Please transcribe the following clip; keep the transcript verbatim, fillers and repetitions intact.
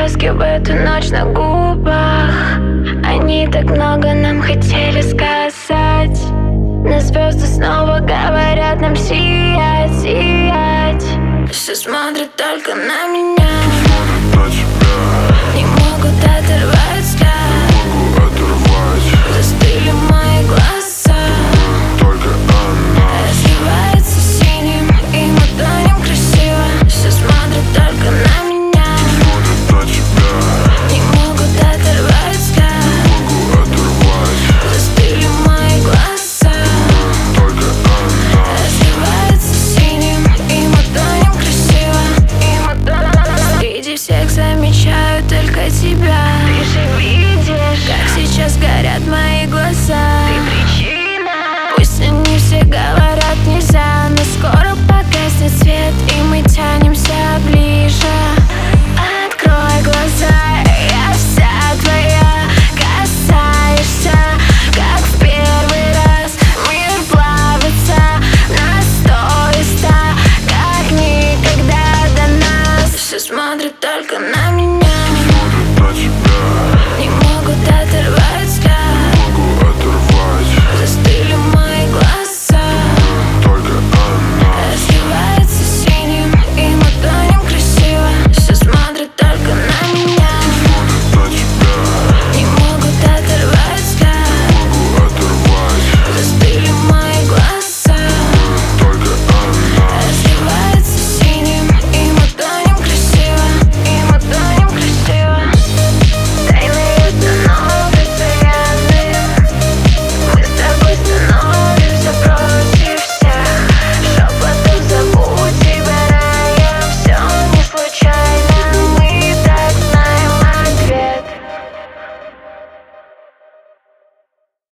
краски в эту ночь на губах. Они так много нам хотели сказать, но звезды снова говорят нам сиять, сиять. Все смотрят только на меня, смотрят на тебя, не могут оторвать взгляд. не могу оторвать. Застыли мои глаза, Только она разливается синим, и мы тонем красиво. Все смотрят только на меня, смотрят на тебя, не могут оторвать взгляд. не могу оторвать. Застыли мои глаза, Только она разливается синим, и мы тонем красиво, и мы тонем. Среди всех замечаю только тебя. Ты же видишь, как сейчас горят мои глаза. Ты причина. Пусть они все говорят нельзя, но скоро погаснет свет, и мы тянемся ближе. Открой глаза, я вся твоя, касаешься, как в первый раз. Мир плавится на сто и ста, как никогда до нас. Все смотрят только на меня.